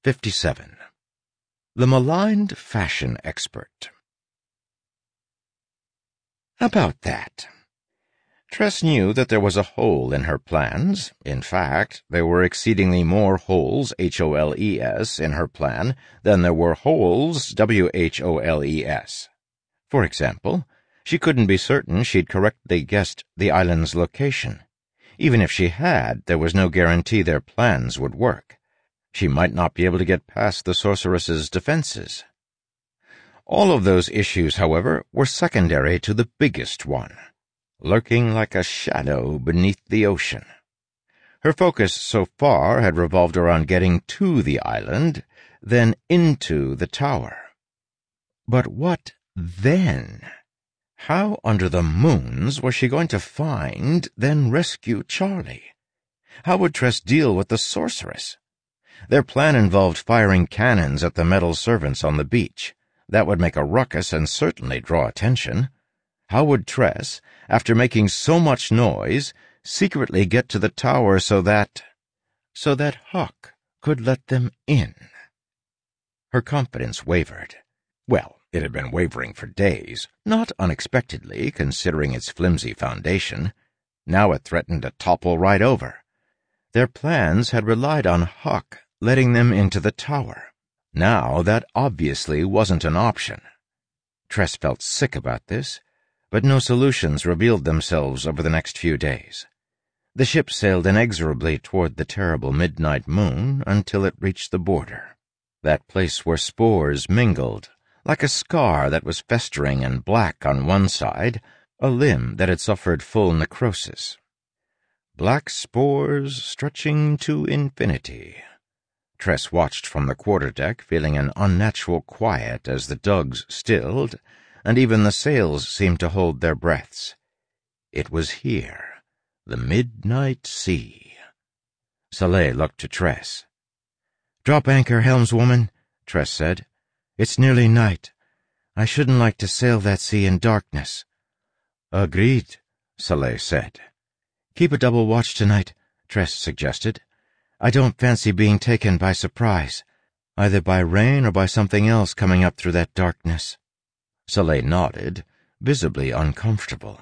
57. The Maligned Fashion Expert. About that. Tress knew that there was a hole in her plans. In fact, there were exceedingly more holes, H-O-L-E-S, in her plan than there were holes, W-H-O-L-E-S. For example, she couldn't be certain she'd correctly guessed the island's location. Even if she had, there was no guarantee their plans would work. She might not be able to get past the sorceress's defenses. All of those issues, however, were secondary to the biggest one, lurking like a shadow beneath the ocean. Her focus so far had revolved around getting to the island, then into the tower. But what then? How under the moons was she going to find, then rescue Charlie? How would Tress deal with the sorceress? Their plan involved firing cannons at the metal servants on the beach. That would make a ruckus and certainly draw attention. How would Tress, after making so much noise, secretly get to the tower so that Huck could let them in? Her confidence wavered. Well, it had been wavering for days, not unexpectedly considering its flimsy foundation. Now it threatened to topple right over. Their plans had relied on Huck letting them into the tower. Now that obviously wasn't an option. Tress felt sick about this, but no solutions revealed themselves over the next few days. The ship sailed inexorably toward the terrible midnight moon until it reached the border, that place where spores mingled, like a scar that was festering and black on one side, a limb that had suffered full necrosis. Black spores stretching to infinity. Tress watched from the quarterdeck, feeling an unnatural quiet as the dugs stilled, and even the sails seemed to hold their breaths. It was here, the midnight sea. Soleil looked to Tress. "Drop anchor, helmswoman," Tress said. "It's nearly night. I shouldn't like to sail that sea in darkness." "Agreed," Soleil said. "Keep a double watch tonight," Tress suggested. "I don't fancy being taken by surprise, either by rain or by something else coming up through that darkness." Soleil nodded, visibly uncomfortable.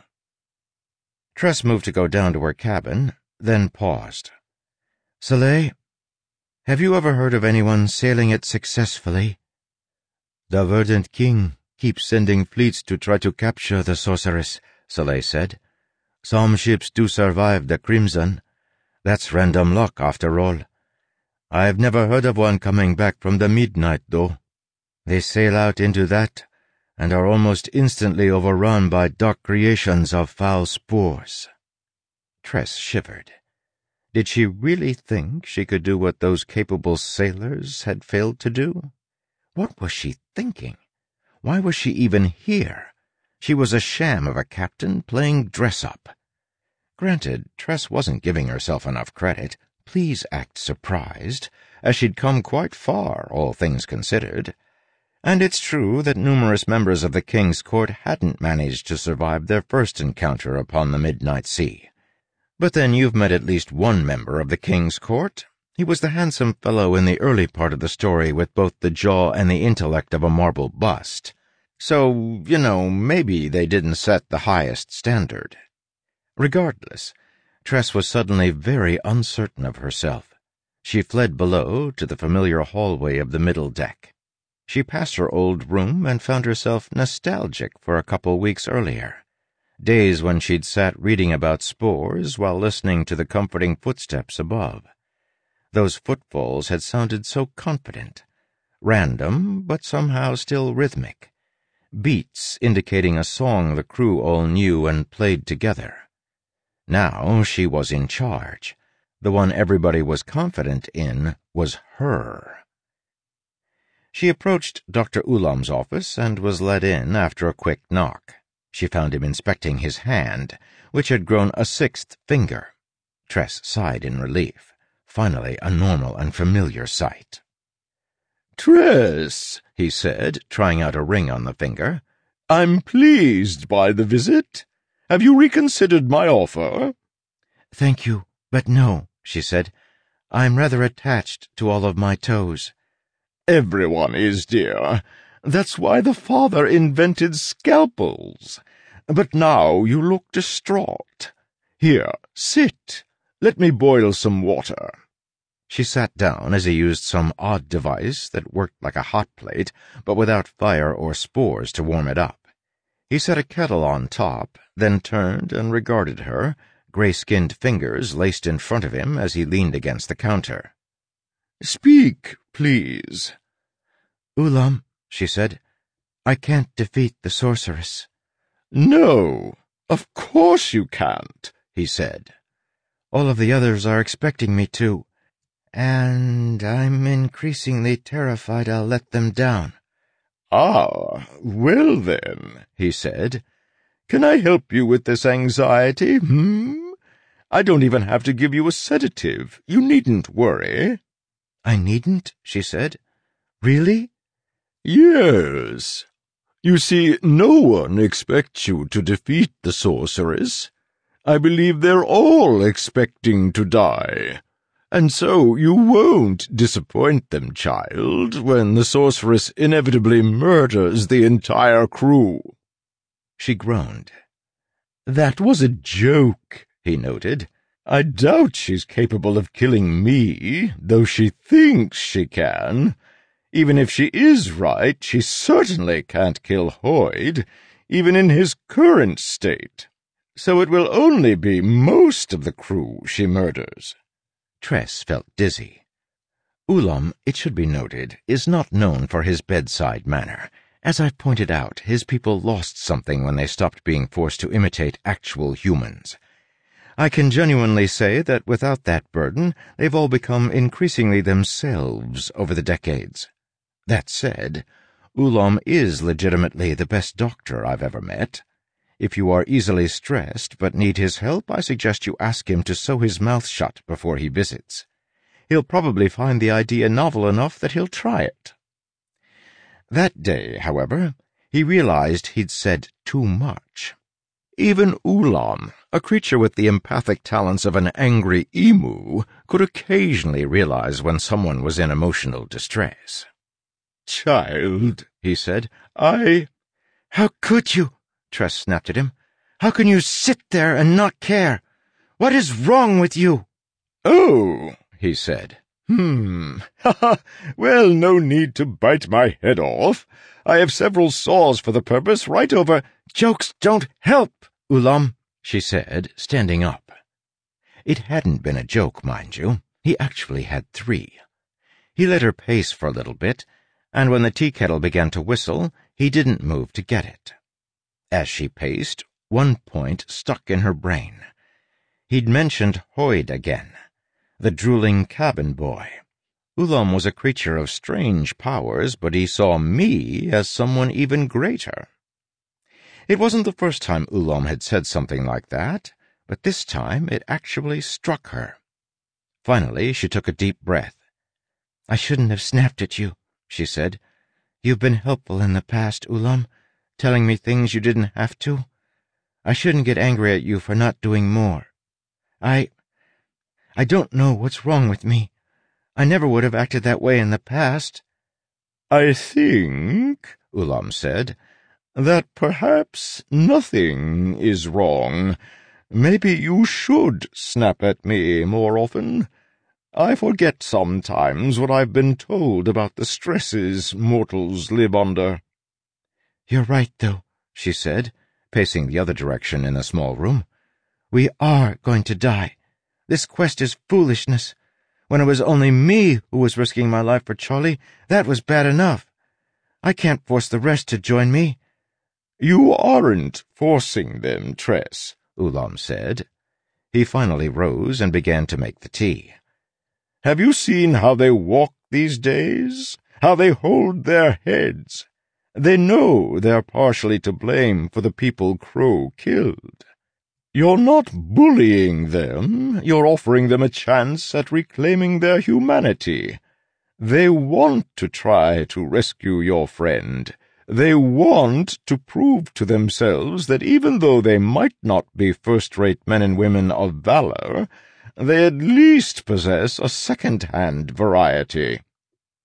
Tress moved to go down to her cabin, then paused. "Soleil, have you ever heard of anyone sailing it successfully?" "The Verdant King keeps sending fleets to try to capture the sorceress," Soleil said. "Some ships do survive the Crimson. That's random luck, after all. I've never heard of one coming back from the midnight, though. They sail out into that, and are almost instantly overrun by dark creations of foul spores." Tress shivered. Did she really think she could do what those capable sailors had failed to do? What was she thinking? Why was she even here? She was a sham of a captain playing dress-up. Granted, Tress wasn't giving herself enough credit. Please act surprised, as she'd come quite far, all things considered. And it's true that numerous members of the King's Court hadn't managed to survive their first encounter upon the midnight sea. But then you've met at least one member of the King's Court. He was the handsome fellow in the early part of the story with both the jaw and the intellect of a marble bust. So, maybe they didn't set the highest standard. Regardless, Tress was suddenly very uncertain of herself. She fled below to the familiar hallway of the middle deck. She passed her old room and found herself nostalgic for a couple weeks earlier. Days when she'd sat reading about spores while listening to the comforting footsteps above. Those footfalls had sounded so confident, random, but somehow still rhythmic. Beats indicating a song the crew all knew and played together. Now she was in charge. The one everybody was confident in was her. She approached Dr. Ulam's office and was let in after a quick knock. She found him inspecting his hand, which had grown a sixth finger. Tress sighed in relief. Finally, a normal and familiar sight. "Tress," he said, trying out a ring on the finger, "I'm pleased by the visit. Have you reconsidered my offer?" "Thank you, but no," she said. "I'm rather attached to all of my toes. Everyone is, dear. That's why the father invented scalpels. But now you look distraught. Here, sit. Let me boil some water." She sat down as he used some odd device that worked like a hot plate, but without fire or spores to warm it up. He set a kettle on top, then turned and regarded her, gray-skinned fingers laced in front of him as he leaned against the counter. "Speak, please." "Ulam," she said, "I can't defeat the sorceress." "No, of course you can't," he said. "All of the others are expecting me to, and I'm increasingly terrified I'll let them down." "Ah, well then," he said. "Can I help you with this anxiety, I don't even have to give you a sedative. You needn't worry." "I needn't?" she said. "Really?" "Yes. You see, no one expects you to defeat the sorceress. I believe they're all expecting to die. And so you won't disappoint them, child, when the sorceress inevitably murders the entire crew." She groaned. "That was a joke," he noted. "I doubt she's capable of killing me, though she thinks she can. Even if she is right, she certainly can't kill Hoyd, even in his current state. So it will only be most of the crew she murders." Tress felt dizzy. Ulam, it should be noted, is not known for his bedside manner. As I've pointed out, his people lost something when they stopped being forced to imitate actual humans. I can genuinely say that without that burden, they've all become increasingly themselves over the decades. That said, Ulam is legitimately the best doctor I've ever met. If you are easily stressed but need his help, I suggest you ask him to sew his mouth shut before he visits. He'll probably find the idea novel enough that he'll try it. That day, however, he realized he'd said too much. Even Ulam, a creature with the empathic talents of an angry emu, could occasionally realize when someone was in emotional distress. "Child," he said, "How could you?" Tress snapped at him. "How can you sit there and not care? What is wrong with you?" "Oh," he said. Well, no need to bite my head off. I have several saws for the purpose right over—" "Jokes don't help, Ulam," she said, standing up. It hadn't been a joke, mind you. He actually had 3. He let her pace for a little bit, and when the tea kettle began to whistle, he didn't move to get it. As she paced, one point stuck in her brain. He'd mentioned Hoyd again, the drooling cabin boy. Ulam was a creature of strange powers, but he saw me as someone even greater. It wasn't the first time Ulam had said something like that, but this time it actually struck her. Finally, she took a deep breath. "I shouldn't have snapped at you," she said. "You've been helpful in the past, Ulam, telling me things you didn't have to. I shouldn't get angry at you for not doing more. I don't know what's wrong with me. I never would have acted that way in the past." "I think," Ulam said, "that perhaps nothing is wrong. Maybe you should snap at me more often. I forget sometimes what I've been told about the stresses mortals live under." "You're right, though," she said, pacing the other direction in the small room. "We are going to die. This quest is foolishness. When it was only me who was risking my life for Charlie, that was bad enough. I can't force the rest to join me." "You aren't forcing them, Tress," Ulam said. He finally rose and began to make the tea. "Have you seen how they walk these days? How they hold their heads? They know they're partially to blame for the people Crow killed. You're not bullying them, you're offering them a chance at reclaiming their humanity. They want to try to rescue your friend. They want to prove to themselves that even though they might not be first-rate men and women of valor, they at least possess a second-hand variety."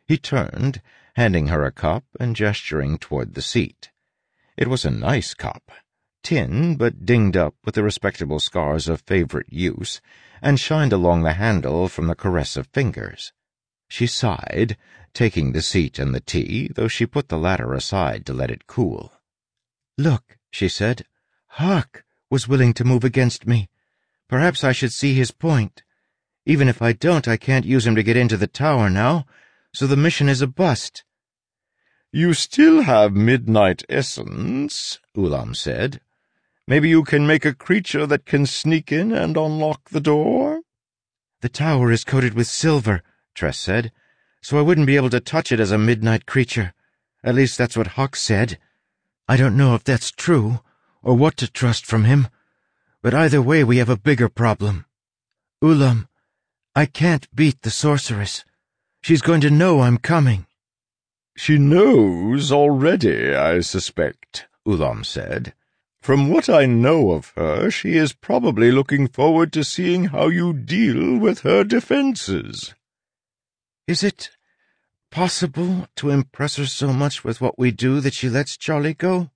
He turned, handing her a cup and gesturing toward the seat. It was a nice cup, tin but dinged up with the respectable scars of favorite use, and shined along the handle from the caress of fingers. She sighed, taking the seat and the tea, though she put the latter aside to let it cool. "Look," she said, "Huck was willing to move against me. Perhaps I should see his point. Even if I don't, I can't use him to get into the tower now, so the mission is a bust." "You still have midnight essence," Ulam said. "Maybe you can make a creature that can sneak in and unlock the door?" "The tower is coated with silver," Tress said, "so I wouldn't be able to touch it as a midnight creature. At least that's what Huck said. I don't know if that's true, or what to trust from him, but either way we have a bigger problem. Ulam, I can't beat the sorceress. She's going to know I'm coming." "She knows already, I suspect," Ulam said. "From what I know of her, she is probably looking forward to seeing how you deal with her defenses." "Is it possible to impress her so much with what we do that she lets Charlie go?"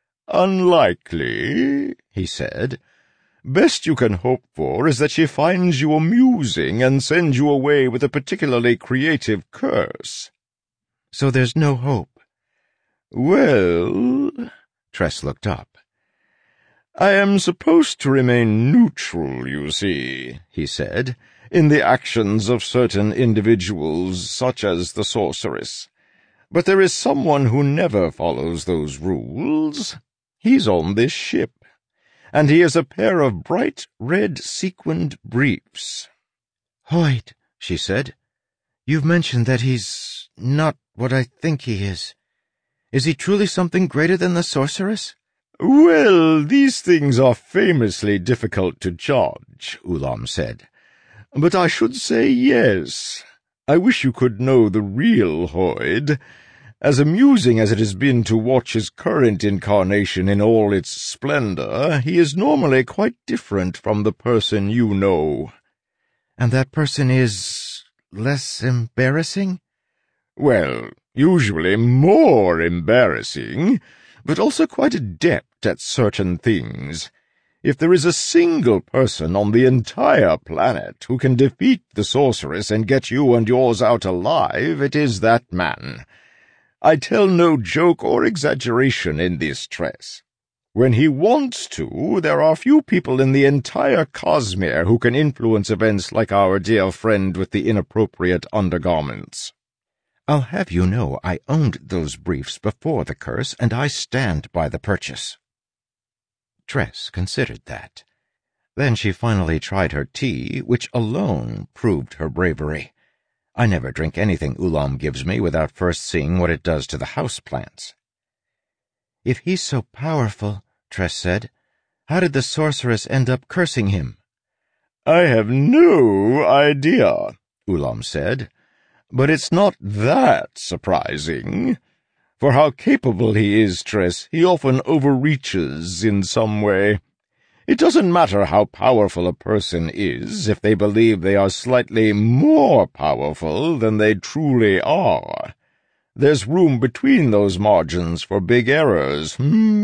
"Unlikely," he said. "Best you can hope for is that she finds you amusing and sends you away with a particularly creative curse." "So there's no hope?" "Well," Tress looked up. "I am supposed to remain neutral, you see," he said, "in the actions of certain individuals, such as the sorceress. But there is someone who never follows those rules. He's on this ship, and he has a pair of bright red sequined briefs." "Hoyt," she said, "you've mentioned that he's not what I think he is. Is he truly something greater than the sorceress?" "Well, these things are famously difficult to judge," Ulam said. "But I should say yes. I wish you could know the real Hoyd. As amusing as it has been to watch his current incarnation in all its splendor, he is normally quite different from the person you know." "And that person is less embarrassing?" "Well, usually more embarrassing, but also quite adept at certain things. If there is a single person on the entire planet who can defeat the sorceress and get you and yours out alive, it is that man. I tell no joke or exaggeration in this, Tress. When he wants to, there are few people in the entire Cosmere who can influence events like our dear friend with the inappropriate undergarments." "I'll have you know I owned those briefs before the curse, and I stand by the purchase." Tress considered that. Then she finally tried her tea, which alone proved her bravery. I never drink anything Ulam gives me without first seeing what it does to the house plants. "If he's so powerful," Tress said, "how did the sorceress end up cursing him?" "I have no idea," Ulam said, "but it's not that surprising. For how capable he is, Tress, he often overreaches in some way. It doesn't matter how powerful a person is if they believe they are slightly more powerful than they truly are. There's room between those margins for big errors,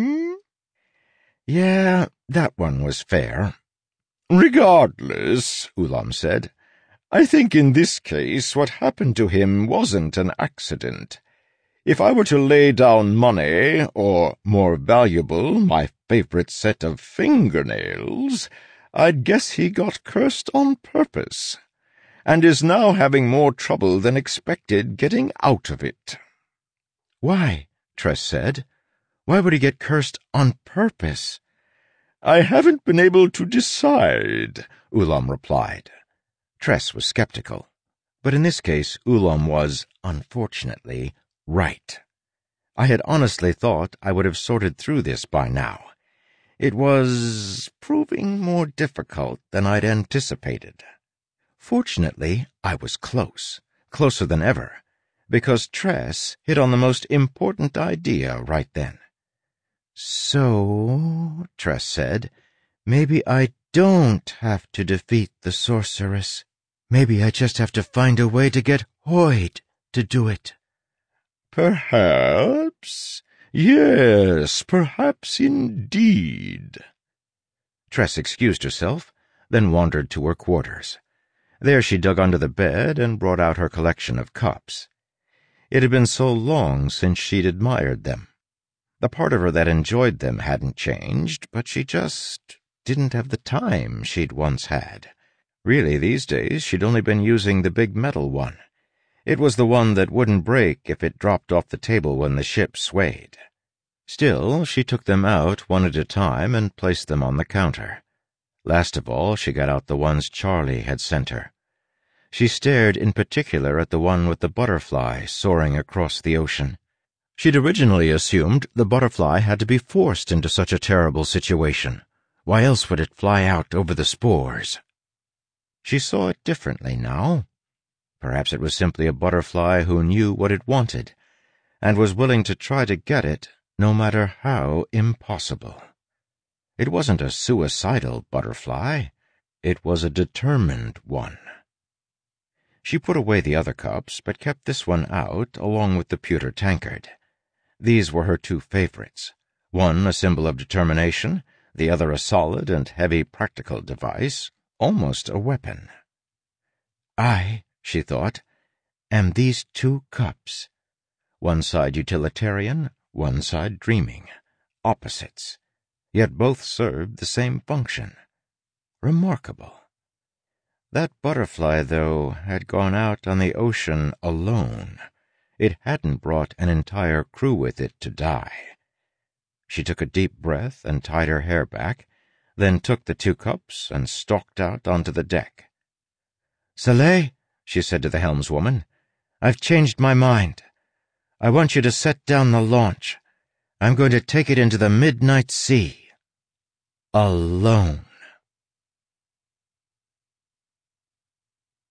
"Yeah, that one was fair." "Regardless," Ulam said, "I think in this case what happened to him wasn't an accident. If I were to lay down money, or, more valuable, my favorite set of fingernails, I'd guess he got cursed on purpose, and is now having more trouble than expected getting out of it." "Why?" Tress said. "Why would he get cursed on purpose?" "I haven't been able to decide," Ulam replied. Tress was skeptical, but in this case Ulam was, unfortunately, right. I had honestly thought I would have sorted through this by now. It was proving more difficult than I'd anticipated. Fortunately, I was closer than ever, because Tress hit on the most important idea right then. "So," Tress said, "maybe I don't have to defeat the sorceress. Maybe I just have to find a way to get Hoyd to do it. Perhaps. Yes, perhaps indeed. Tress excused herself, then wandered to her quarters. There she dug under the bed and brought out her collection of cups. It had been so long since she'd admired them. The part of her that enjoyed them hadn't changed, but she just didn't have the time she'd once had. Really, these days, she'd only been using the big metal one. It was the one that wouldn't break if it dropped off the table when the ship swayed. Still, she took them out one at a time and placed them on the counter. Last of all, she got out the ones Charlie had sent her. She stared in particular at the one with the butterfly soaring across the ocean. She'd originally assumed the butterfly had to be forced into such a terrible situation. Why else would it fly out over the spores? She saw it differently now. Perhaps it was simply a butterfly who knew what it wanted, and was willing to try to get it, no matter how impossible. It wasn't a suicidal butterfly. It was a determined one. She put away the other cups, but kept this one out along with the pewter tankard. These were her two favorites, one a symbol of determination, the other a solid and heavy practical device, almost a weapon. I, she thought, am these two cups. One side utilitarian, one side dreaming. Opposites. Yet both served the same function. Remarkable. That butterfly, though, had gone out on the ocean alone. It hadn't brought an entire crew with it to die. She took a deep breath and tied her hair back, then took the two cups and stalked out onto the deck. "Soleil," she said to the helmswoman, "I've changed my mind. I want you to set down the launch. I'm going to take it into the midnight sea. Alone."